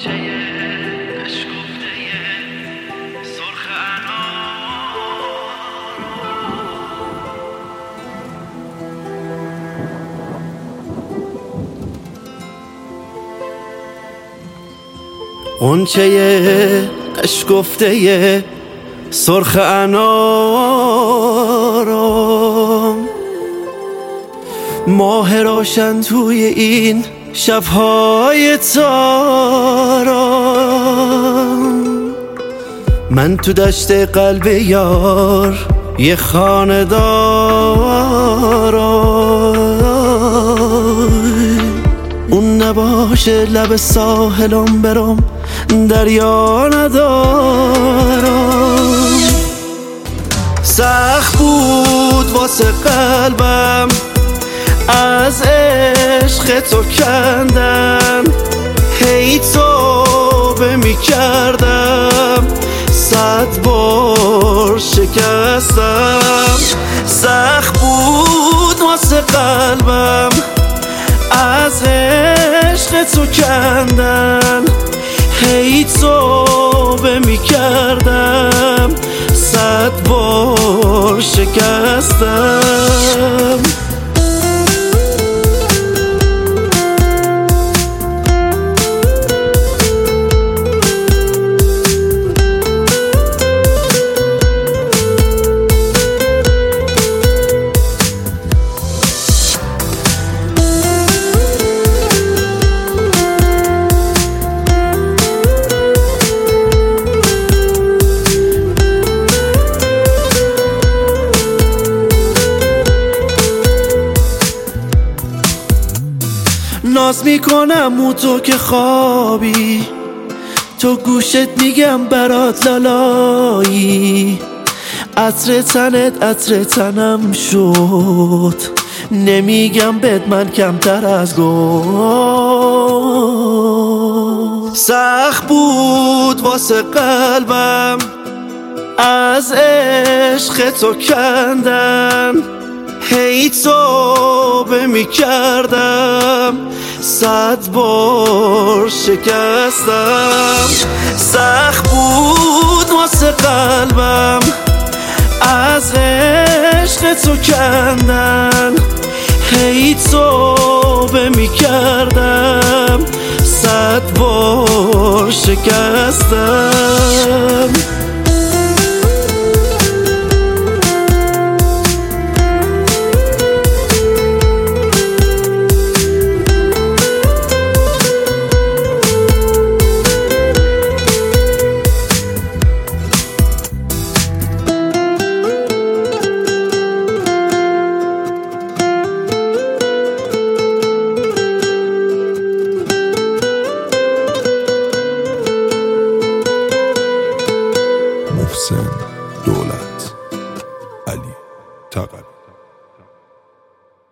غنچه اشکفته سرخ انارم، ماه روشن توی این شب‌های تارم. من تو دشت قلب یار یه خانه دارم، اون نباشه لب ساحلم برم دریا ندارم. سخت بود واسه قلبم از عشق تو کندن، هی توبه می کردم 100 بار شکستم. سخت بود واسه قلبم از عشق تو کندن، هی توبه می کردم 100 بار شکستم. ناز میکنم او تو که خوابی، تو گوشت میگم برات لالایی. عطر تنت عطر تنم شد، نمیگم بد من کمتر از گفت. سخت بود واسه قلبم از عشق تو کندن، هی توبه می کردم 100 بار شکستم. سخت بود واسه قلبم از عشق تو کندن، هی توبه می کردم 100 بار شکستم. محسن دولت علی تقلب.